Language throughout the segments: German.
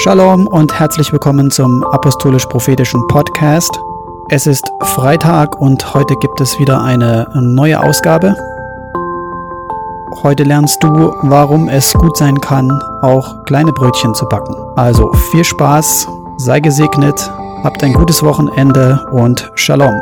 Shalom und herzlich willkommen zum Apostolisch-Prophetischen Podcast. Es ist Freitag und heute gibt es wieder eine neue Ausgabe. Heute lernst du, warum es gut sein kann, auch kleine Brötchen zu backen. Also viel Spaß, sei gesegnet, habt ein gutes Wochenende und Shalom.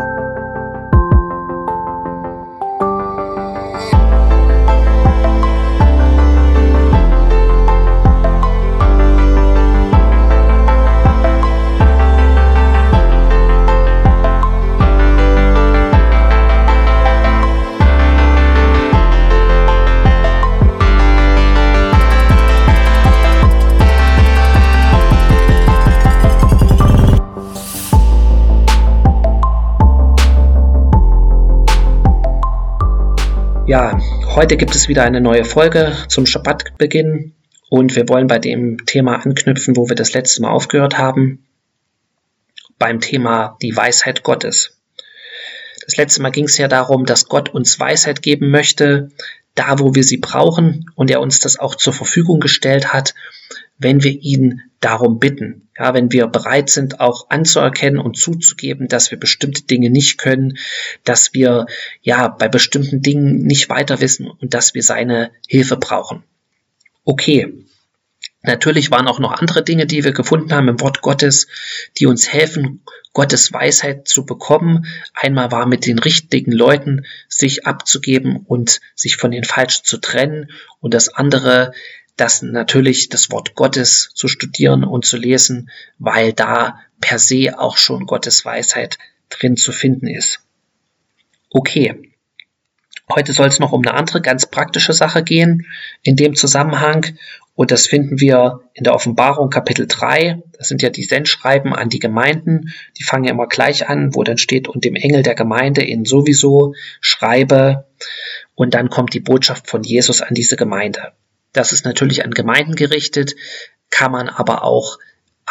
Ja, heute gibt es wieder eine neue Folge zum Schabbatbeginn und wir wollen bei dem Thema anknüpfen, wo wir das letzte Mal aufgehört haben, beim Thema die Weisheit Gottes. Das letzte Mal ging es ja darum, dass Gott uns Weisheit geben möchte, da wo wir sie brauchen und er uns das auch zur Verfügung gestellt hat, wenn wir ihn darum bitten. Ja, wenn wir bereit sind, auch anzuerkennen und zuzugeben, dass wir bestimmte Dinge nicht können, dass wir bei bestimmten Dingen nicht weiter wissen und dass wir seine Hilfe brauchen. Okay, natürlich waren auch noch andere Dinge, die wir gefunden haben im Wort Gottes, die uns helfen, Gottes Weisheit zu bekommen. Einmal war mit den richtigen Leuten sich abzugeben und sich von den Falschen zu trennen und das andere, das natürlich das Wort Gottes zu studieren und zu lesen, weil da per se auch schon Gottes Weisheit drin zu finden ist. Okay, heute soll es noch um eine andere ganz praktische Sache gehen in dem Zusammenhang und das finden wir in der Offenbarung Kapitel 3. Das sind ja die Sendschreiben an die Gemeinden, die fangen ja immer gleich an, wo dann steht, und dem Engel der Gemeinde in sowieso schreibe, und dann kommt die Botschaft von Jesus an diese Gemeinde. Das ist natürlich an Gemeinden gerichtet, kann man aber auch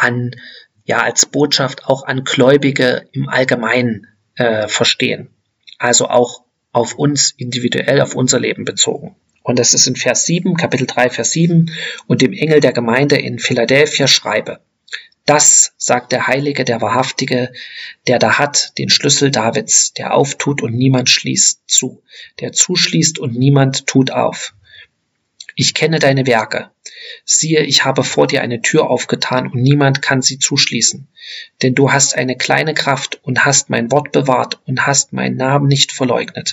als Botschaft auch an Gläubige im Allgemeinen verstehen. Also auch auf uns individuell, auf unser Leben bezogen. Und das ist in Vers 7, Kapitel 3, Vers 7, und dem Engel der Gemeinde in Philadelphia schreibe. Das sagt der Heilige, der Wahrhaftige, der da hat den Schlüssel Davids, der auftut und niemand schließt zu, der zuschließt und niemand tut auf. Ich kenne deine Werke. Siehe, ich habe vor dir eine Tür aufgetan und niemand kann sie zuschließen. Denn du hast eine kleine Kraft und hast mein Wort bewahrt und hast meinen Namen nicht verleugnet.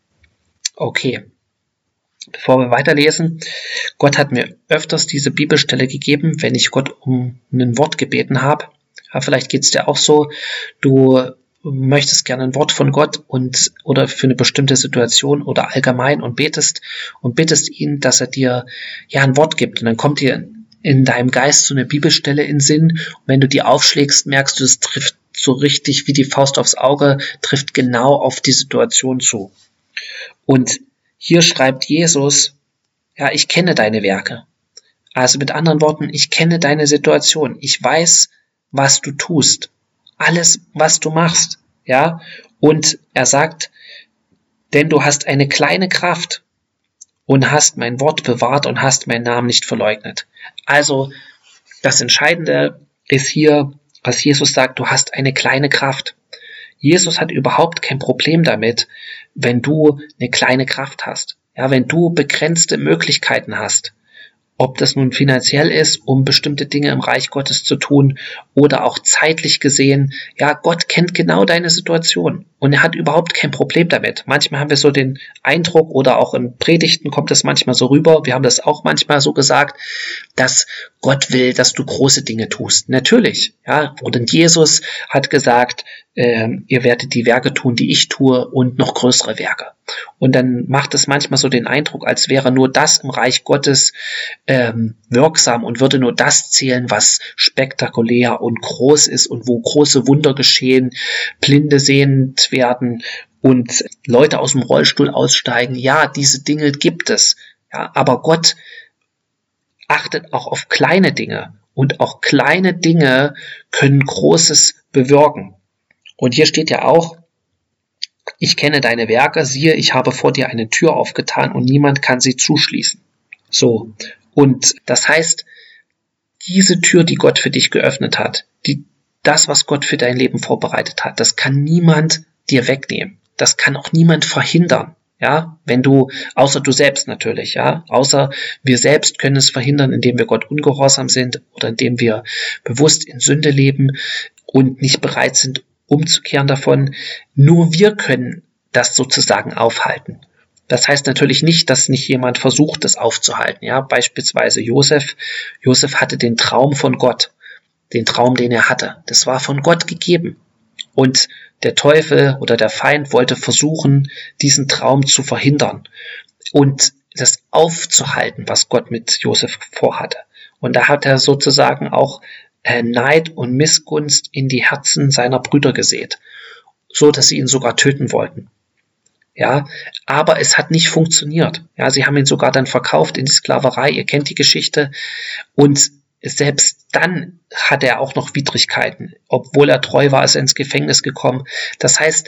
Okay, bevor wir weiterlesen, Gott hat mir öfters diese Bibelstelle gegeben, wenn ich Gott um ein Wort gebeten habe. Ja, vielleicht geht es dir auch so, du möchtest gerne ein Wort von Gott oder für eine bestimmte Situation oder allgemein und bittest ihn, dass er dir ein Wort gibt. Und dann kommt dir in deinem Geist so eine Bibelstelle in den Sinn. Und wenn du die aufschlägst, merkst du, es trifft so richtig wie die Faust aufs Auge, trifft genau auf die Situation zu. Und hier schreibt Jesus, ich kenne deine Werke. Also mit anderen Worten, ich kenne deine Situation. Ich weiß, was du tust. Alles, was du machst, und er sagt, denn du hast eine kleine Kraft und hast mein Wort bewahrt und hast meinen Namen nicht verleugnet. Also, das Entscheidende ist hier, was Jesus sagt, du hast eine kleine Kraft. Jesus hat überhaupt kein Problem damit, wenn du eine kleine Kraft hast, wenn du begrenzte Möglichkeiten hast. Ob das nun finanziell ist, um bestimmte Dinge im Reich Gottes zu tun oder auch zeitlich gesehen. Gott kennt genau deine Situation und er hat überhaupt kein Problem damit. Manchmal haben wir so den Eindruck oder auch in Predigten kommt das manchmal so rüber, wir haben das auch manchmal so gesagt, dass Gott will, dass du große Dinge tust. Natürlich, und Jesus hat gesagt, ihr werdet die Werke tun, die ich tue und noch größere Werke. Und dann macht es manchmal so den Eindruck, als wäre nur das im Reich Gottes wirksam und würde nur das zählen, was spektakulär und groß ist und wo große Wunder geschehen, Blinde sehend werden und Leute aus dem Rollstuhl aussteigen. Ja, diese Dinge gibt es. Aber Gott achtet auch auf kleine Dinge und auch kleine Dinge können Großes bewirken. Und hier steht ja auch, ich kenne deine Werke, siehe, ich habe vor dir eine Tür aufgetan und niemand kann sie zuschließen. So, und das heißt, diese Tür, die Gott für dich geöffnet hat, das, was Gott für dein Leben vorbereitet hat, das kann niemand dir wegnehmen. Das kann auch niemand verhindern. Ja, außer du selbst natürlich, ja, außer wir selbst können es verhindern, indem wir Gott ungehorsam sind oder indem wir bewusst in Sünde leben und nicht bereit sind, umzukehren davon. Nur wir können das sozusagen aufhalten. Das heißt natürlich nicht, dass nicht jemand versucht, das aufzuhalten. Ja, beispielsweise Josef. Josef hatte den Traum von Gott, den Traum, den er hatte. Das war von Gott gegeben. Und der Teufel oder der Feind wollte versuchen, diesen Traum zu verhindern und das aufzuhalten, was Gott mit Josef vorhatte. Und da hat er sozusagen auch Neid und Missgunst in die Herzen seiner Brüder gesät, so dass sie ihn sogar töten wollten. Ja, aber es hat nicht funktioniert. Ja, sie haben ihn sogar dann verkauft in die Sklaverei. Ihr kennt die Geschichte. Und selbst dann hat er auch noch Widrigkeiten. Obwohl er treu war, ist er ins Gefängnis gekommen. Das heißt,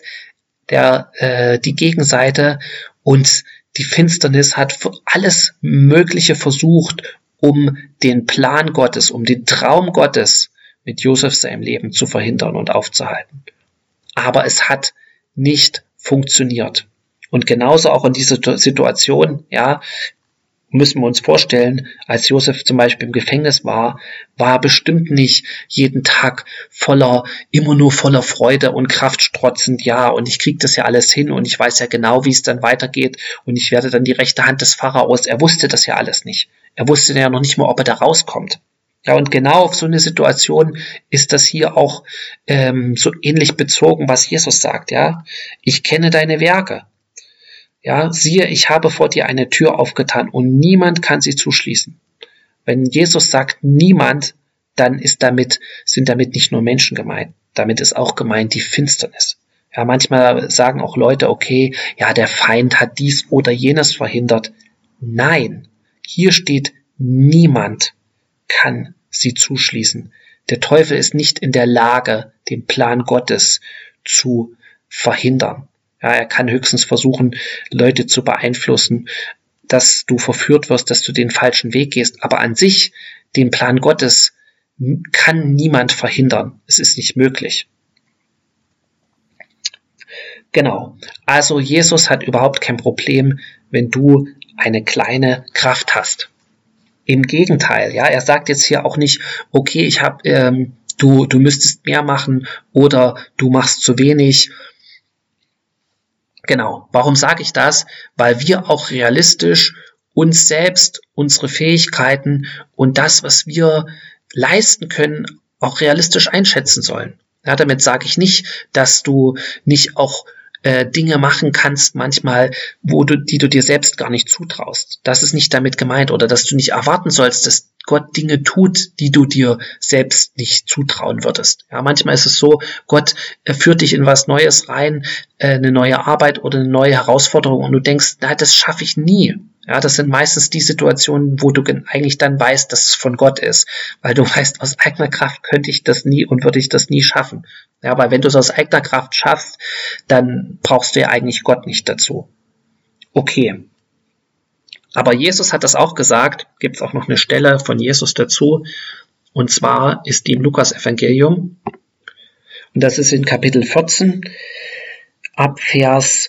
die Gegenseite und die Finsternis hat alles Mögliche versucht, um den Plan Gottes, um den Traum Gottes mit Josef seinem Leben zu verhindern und aufzuhalten. Aber es hat nicht funktioniert. Und genauso auch in dieser Situation, ja, müssen wir uns vorstellen, als Josef zum Beispiel im Gefängnis war er bestimmt nicht jeden Tag immer nur voller Freude und Kraft strotzend, ja, und ich kriege das ja alles hin und ich weiß ja genau, wie es dann weitergeht und ich werde dann die rechte Hand des Pharaos. Er wusste das ja alles nicht. Er wusste ja noch nicht mal, ob er da rauskommt. Ja, und genau auf so eine Situation ist das hier auch so ähnlich bezogen, was Jesus sagt, ja. Ich kenne deine Werke. Ja, siehe, ich habe vor dir eine Tür aufgetan und niemand kann sie zuschließen. Wenn Jesus sagt niemand, dann sind damit nicht nur Menschen gemeint. Damit ist auch gemeint die Finsternis. Ja, manchmal sagen auch Leute, okay, ja, der Feind hat dies oder jenes verhindert. Nein, hier steht, niemand kann sie zuschließen. Der Teufel ist nicht in der Lage, den Plan Gottes zu verhindern. Ja, er kann höchstens versuchen, Leute zu beeinflussen, dass du verführt wirst, dass du den falschen Weg gehst. Aber an sich, den Plan Gottes kann niemand verhindern. Es ist nicht möglich. Genau. Also Jesus hat überhaupt kein Problem, wenn du eine kleine Kraft hast. Im Gegenteil, ja, er sagt jetzt hier auch nicht, okay, du müsstest mehr machen oder du machst zu wenig. Genau. Warum sage ich das? Weil wir auch realistisch uns selbst, unsere Fähigkeiten und das, was wir leisten können, auch realistisch einschätzen sollen. Ja, damit sage ich nicht, dass du nicht auch Dinge machen kannst manchmal, die du dir selbst gar nicht zutraust. Das ist nicht damit gemeint, oder dass du nicht erwarten sollst, dass Gott Dinge tut, die du dir selbst nicht zutrauen würdest. Ja, manchmal ist es so, Gott führt dich in was Neues rein, eine neue Arbeit oder eine neue Herausforderung und du denkst, na, das schaffe ich nie. Ja, das sind meistens die Situationen, wo du eigentlich dann weißt, dass es von Gott ist, weil du weißt, aus eigener Kraft könnte ich das nie und würde ich das nie schaffen. Ja, weil wenn du es aus eigener Kraft schaffst, dann brauchst du ja eigentlich Gott nicht dazu. Okay. Aber Jesus hat das auch gesagt, gibt es auch noch eine Stelle von Jesus dazu, und zwar ist die im Lukas-Evangelium, und das ist in Kapitel 14, ab Vers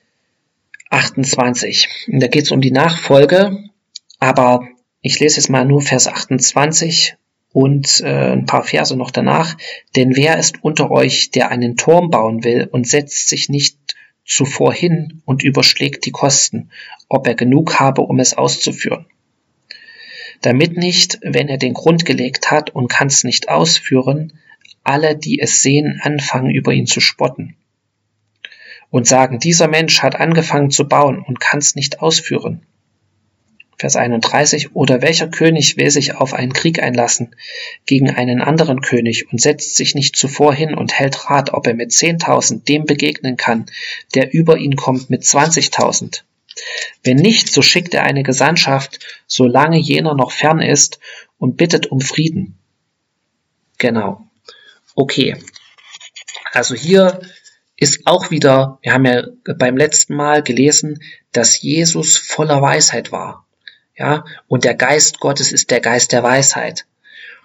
28. Und da geht es um die Nachfolge, aber ich lese jetzt mal nur Vers 28 und ein paar Verse noch danach. Denn wer ist unter euch, der einen Turm bauen will und setzt sich nicht zuvor hin und überschlägt die Kosten, ob er genug habe, um es auszuführen? Damit nicht, wenn er den Grund gelegt hat und kann es nicht ausführen, alle, die es sehen, anfangen, über ihn zu spotten und sagen, dieser Mensch hat angefangen zu bauen und kann es nicht ausführen. Vers 31, oder welcher König will sich auf einen Krieg einlassen gegen einen anderen König und setzt sich nicht zuvor hin und hält Rat, ob er mit 10.000 dem begegnen kann, der über ihn kommt mit 20.000. Wenn nicht, so schickt er eine Gesandtschaft, solange jener noch fern ist, und bittet um Frieden. Genau. Okay. Also hier ist auch wieder, wir haben ja beim letzten Mal gelesen, dass Jesus voller Weisheit war. Ja, und der Geist Gottes ist der Geist der Weisheit.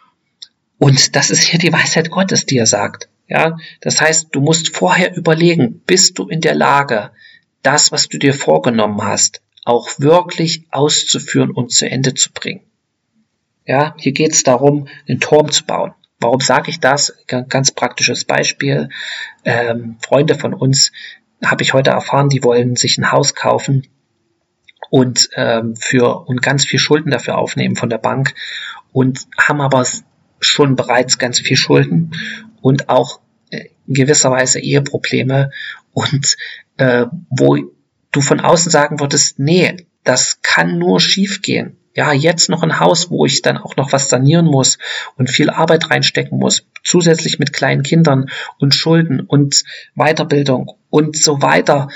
Und das ist hier die Weisheit Gottes, die er sagt. Ja, das heißt, du musst vorher überlegen, bist du in der Lage, das, was du dir vorgenommen hast, auch wirklich auszuführen und zu Ende zu bringen. Ja, hier geht es darum, einen Turm zu bauen. Warum sage ich das? Ganz praktisches Beispiel. Freunde von uns, habe ich heute erfahren, die wollen sich ein Haus kaufen und ganz viel Schulden dafür aufnehmen von der Bank und haben aber schon bereits ganz viel Schulden und auch in gewisser Weise Eheprobleme und wo du von außen sagen würdest, nee, das kann nur schief gehen. Ja, jetzt noch ein Haus, wo ich dann auch noch was sanieren muss und viel Arbeit reinstecken muss, zusätzlich mit kleinen Kindern und Schulden und Weiterbildung und so weiter.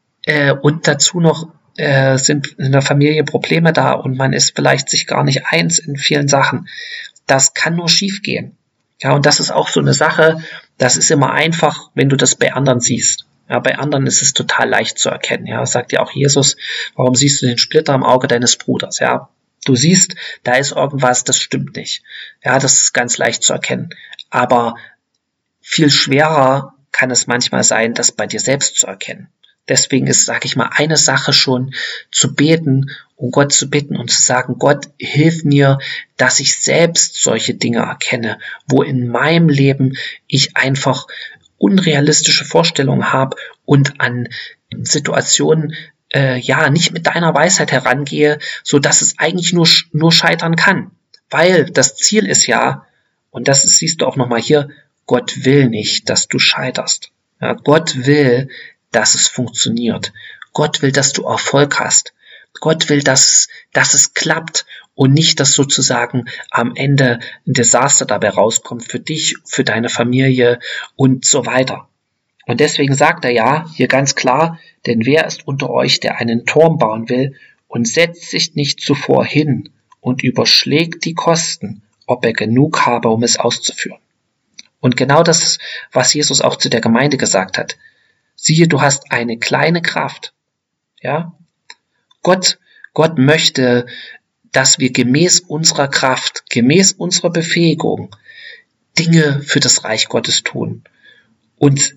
Und dazu noch sind in der Familie Probleme da und man ist vielleicht sich gar nicht eins in vielen Sachen. Das kann nur schief gehen. Ja, und das ist auch so eine Sache, das ist immer einfach, wenn du das bei anderen siehst. Ja, bei anderen ist es total leicht zu erkennen. Ja, sagt ja auch Jesus, warum siehst du den Splitter im Auge deines Bruders? Ja, du siehst, da ist irgendwas, das stimmt nicht. Ja, das ist ganz leicht zu erkennen. Aber viel schwerer kann es manchmal sein, das bei dir selbst zu erkennen. Deswegen ist, sage ich mal, eine Sache schon zu beten und Gott zu bitten und zu sagen, Gott, hilf mir, dass ich selbst solche Dinge erkenne, wo in meinem Leben ich einfach unrealistische Vorstellungen habe und an Situationen nicht mit deiner Weisheit herangehe, so dass es eigentlich nur scheitern kann. Weil das Ziel ist ja, und das siehst du auch nochmal hier, Gott will nicht, dass du scheiterst. Ja, Gott will, dass es funktioniert. Gott will, dass du Erfolg hast. Gott will, dass es klappt und nicht, dass sozusagen am Ende ein Desaster dabei rauskommt für dich, für deine Familie und so weiter. Und deswegen sagt er ja hier ganz klar, denn wer ist unter euch, der einen Turm bauen will und setzt sich nicht zuvor hin und überschlägt die Kosten, ob er genug habe, um es auszuführen. Und genau das ist, was Jesus auch zu der Gemeinde gesagt hat. Siehe, du hast eine kleine Kraft. Ja? Gott möchte, dass wir gemäß unserer Kraft, gemäß unserer Befähigung Dinge für das Reich Gottes tun und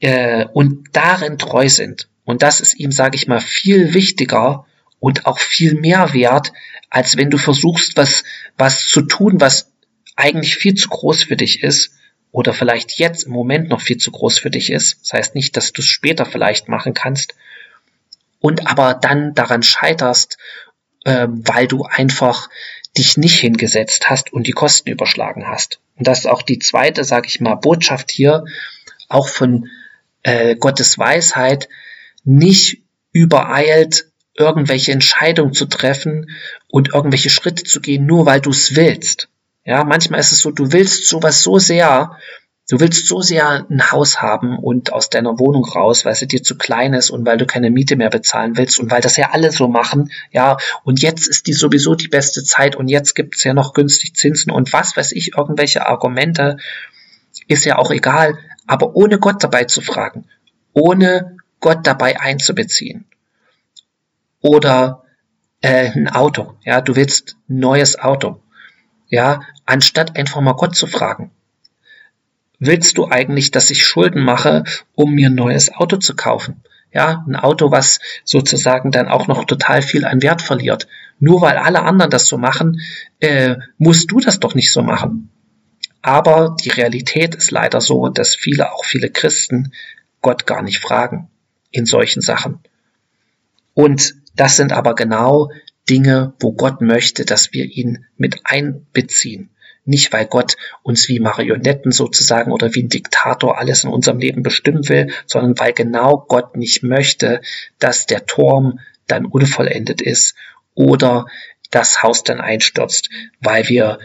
darin treu sind. Und das ist ihm, sage ich mal, viel wichtiger und auch viel mehr wert, als wenn du versuchst, was zu tun, was eigentlich viel zu groß für dich ist oder vielleicht jetzt im Moment noch viel zu groß für dich ist. Das heißt nicht, dass du es später vielleicht machen kannst und aber dann daran scheiterst, weil du einfach dich nicht hingesetzt hast und die Kosten überschlagen hast. Und das ist auch die zweite, sage ich mal, Botschaft hier, auch von Gottes Weisheit, nicht übereilt, irgendwelche Entscheidungen zu treffen und irgendwelche Schritte zu gehen, nur weil du es willst. Ja, manchmal ist es so, du willst so sehr ein Haus haben und aus deiner Wohnung raus, weil sie dir zu klein ist und weil du keine Miete mehr bezahlen willst und weil das ja alle so machen, ja, und jetzt ist die sowieso die beste Zeit und jetzt gibt's ja noch günstig Zinsen und was weiß ich, irgendwelche Argumente, ist ja auch egal, aber ohne Gott dabei zu fragen, ohne Gott dabei einzubeziehen. Oder ein Auto, ja, du willst ein neues Auto, ja, anstatt einfach mal Gott zu fragen. Willst du eigentlich, dass ich Schulden mache, um mir ein neues Auto zu kaufen? Ja, ein Auto, was sozusagen dann auch noch total viel an Wert verliert. Nur weil alle anderen das so machen, musst du das doch nicht so machen. Aber die Realität ist leider so, dass viele Christen Gott gar nicht fragen in solchen Sachen. Und das sind aber genau Dinge, wo Gott möchte, dass wir ihn mit einbeziehen. Nicht, weil Gott uns wie Marionetten sozusagen oder wie ein Diktator alles in unserem Leben bestimmen will, sondern weil genau Gott nicht möchte, dass der Turm dann unvollendet ist oder das Haus dann einstürzt, weil wir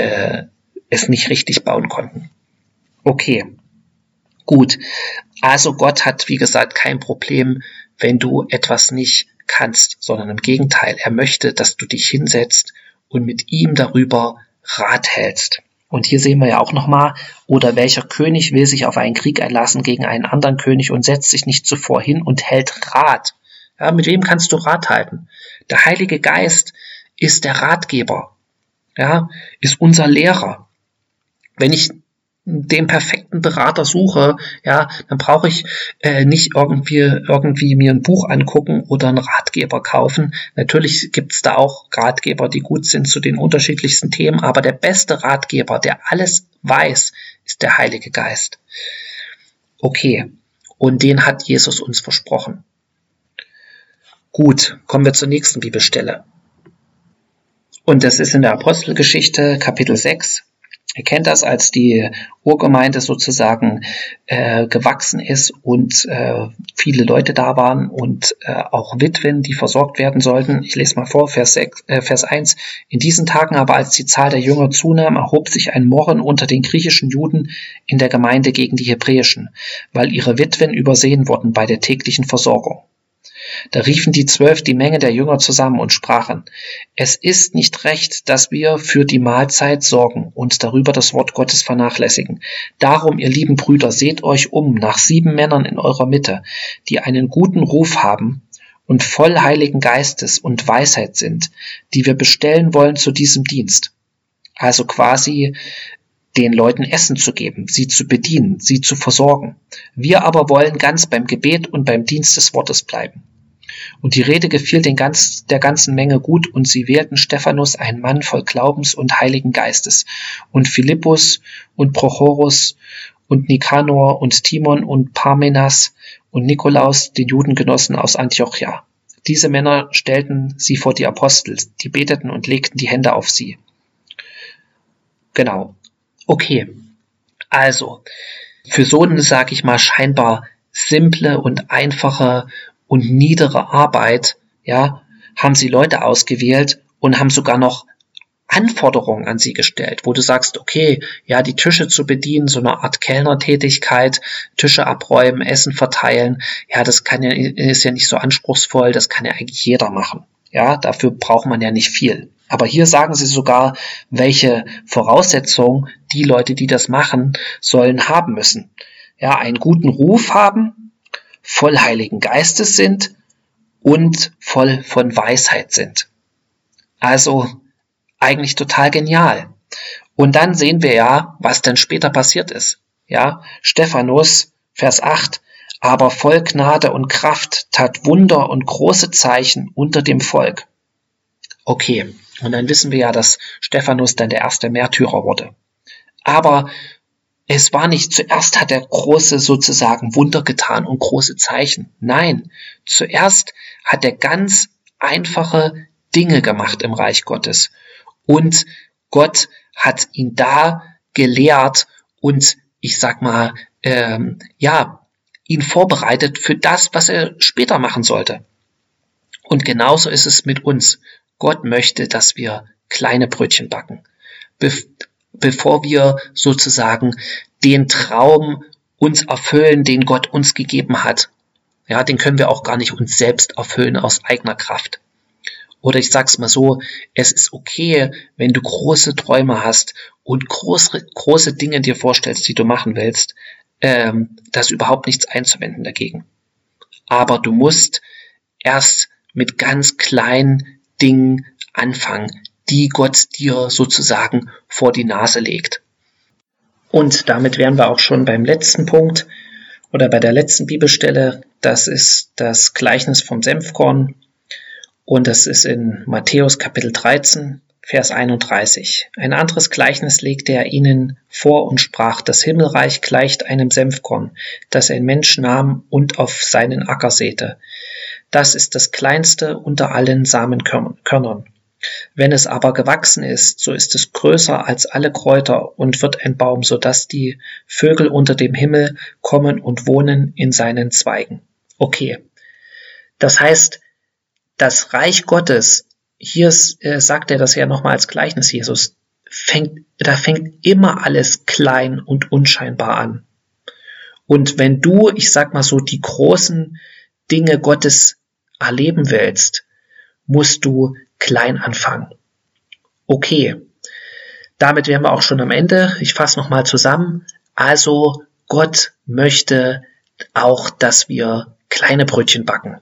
es nicht richtig bauen konnten. Okay, gut. Also Gott hat, wie gesagt, kein Problem, wenn du etwas nicht kannst, sondern im Gegenteil, er möchte, dass du dich hinsetzt und mit ihm darüber Rat hältst. Und hier sehen wir ja auch nochmal, oder welcher König will sich auf einen Krieg einlassen gegen einen anderen König und setzt sich nicht zuvor hin und hält Rat. Ja, mit wem kannst du Rat halten? Der Heilige Geist ist der Ratgeber, ja, ist unser Lehrer. Wenn ich den perfekten Berater suche, ja, dann brauche ich nicht irgendwie mir ein Buch angucken oder einen Ratgeber kaufen. Natürlich gibt es da auch Ratgeber, die gut sind zu den unterschiedlichsten Themen, aber der beste Ratgeber, der alles weiß, ist der Heilige Geist. Okay, und den hat Jesus uns versprochen. Gut, kommen wir zur nächsten Bibelstelle. Und das ist in der Apostelgeschichte, Kapitel 6. Ihr kennt das, als die Urgemeinde sozusagen gewachsen ist und viele Leute da waren und auch Witwen, die versorgt werden sollten. Ich lese mal vor, Vers 1. In diesen Tagen aber, als die Zahl der Jünger zunahm, erhob sich ein Murren unter den griechischen Juden in der Gemeinde gegen die hebräischen, weil ihre Witwen übersehen wurden bei der täglichen Versorgung. Da riefen die 12 die Menge der Jünger zusammen und sprachen: Es ist nicht recht, dass wir für die Mahlzeit sorgen und darüber das Wort Gottes vernachlässigen. Darum, ihr lieben Brüder, seht euch um nach 7 Männern in eurer Mitte, die einen guten Ruf haben und voll Heiligen Geistes und Weisheit sind, die wir bestellen wollen zu diesem Dienst. Also quasi den Leuten Essen zu geben, sie zu bedienen, sie zu versorgen. Wir aber wollen ganz beim Gebet und beim Dienst des Wortes bleiben. Und die Rede gefiel der ganzen Menge gut, und sie wählten Stephanus, einen Mann voll Glaubens und Heiligen Geistes, und Philippus und Prochorus und Nikanor und Timon und Parmenas und Nikolaus, den Judengenossen aus Antiochia. Diese Männer stellten sie vor die Apostel, die beteten und legten die Hände auf sie. Genau. Okay. Also, für so eine, sage ich mal, scheinbar simple und einfache und niedere Arbeit, ja, haben sie Leute ausgewählt und haben sogar noch Anforderungen an sie gestellt, wo du sagst, okay, ja, die Tische zu bedienen, so eine Art Kellnertätigkeit, Tische abräumen, Essen verteilen, ja, das ist ja nicht so anspruchsvoll, das kann ja eigentlich jeder machen. Ja, dafür braucht man ja nicht viel. Aber hier sagen sie sogar, welche Voraussetzungen die Leute, die das machen, sollen haben müssen. Ja, einen guten Ruf haben, voll Heiligen Geistes sind und voll von Weisheit sind. Also eigentlich total genial. Und dann sehen wir ja, was dann später passiert ist. Ja, Stephanus, Vers 8, aber voll Gnade und Kraft tat Wunder und große Zeichen unter dem Volk. Okay, und dann wissen wir ja, dass Stephanus dann der erste Märtyrer wurde. Aber es war nicht, zuerst hat er große sozusagen Wunder getan und große Zeichen. Nein, zuerst hat er ganz einfache Dinge gemacht im Reich Gottes. Und Gott hat ihn da gelehrt und ich sag mal, ihn vorbereitet für das, was er später machen sollte. Und genauso ist es mit uns. Gott möchte, dass wir kleine Brötchen backen, bevor wir sozusagen den Traum uns erfüllen, den Gott uns gegeben hat. Ja, den können wir auch gar nicht uns selbst erfüllen aus eigener Kraft. Oder ich sag's mal so, es ist okay, wenn du große Träume hast und große Dinge dir vorstellst, die du machen willst, da ist überhaupt nichts einzuwenden dagegen. Aber du musst erst mit ganz kleinen Dingen anfangen, die Gott dir sozusagen vor die Nase legt. Und damit wären wir auch schon beim letzten Punkt oder bei der letzten Bibelstelle. Das ist das Gleichnis vom Senfkorn. Und das ist in Matthäus Kapitel 13, Vers 31. Ein anderes Gleichnis legte er ihnen vor und sprach: Das Himmelreich gleicht einem Senfkorn, das ein Mensch nahm und auf seinen Acker säte. Das ist das kleinste unter allen Samenkörnern. Wenn es aber gewachsen ist, so ist es größer als alle Kräuter und wird ein Baum, sodass die Vögel unter dem Himmel kommen und wohnen in seinen Zweigen. Okay, das heißt, das Reich Gottes, hier sagt er das ja nochmal als Gleichnis, Jesus, fängt immer alles klein und unscheinbar an. Und wenn du, ich sag mal so, die großen Dinge Gottes erleben willst, musst du klein anfangen. Okay, damit wären wir auch schon am Ende. Ich fasse nochmal zusammen. Also Gott möchte auch, dass wir kleine Brötchen backen.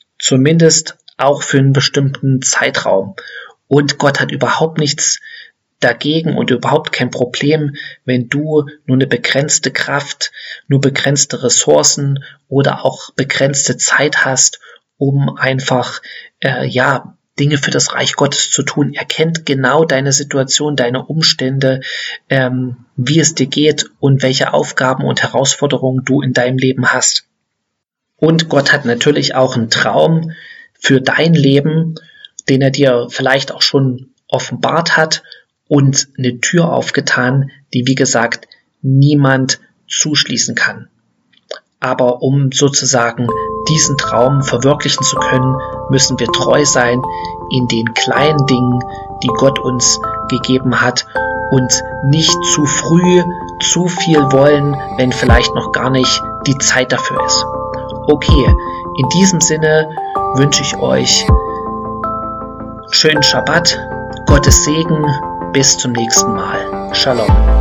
Zumindest auch für einen bestimmten Zeitraum. Und Gott hat überhaupt nichts dagegen und überhaupt kein Problem, wenn du nur eine begrenzte Kraft, nur begrenzte Ressourcen oder auch begrenzte Zeit hast, um einfach Dinge für das Reich Gottes zu tun. Er kennt genau deine Situation, deine Umstände, wie es dir geht und welche Aufgaben und Herausforderungen du in deinem Leben hast. Und Gott hat natürlich auch einen Traum für dein Leben, den er dir vielleicht auch schon offenbart hat und eine Tür aufgetan, die, wie gesagt, niemand zuschließen kann. Aber um sozusagen diesen Traum verwirklichen zu können, müssen wir treu sein in den kleinen Dingen, die Gott uns gegeben hat und nicht zu früh zu viel wollen, wenn vielleicht noch gar nicht die Zeit dafür ist. Okay, in diesem Sinne wünsche ich euch einen schönen Schabbat, Gottes Segen, bis zum nächsten Mal. Shalom.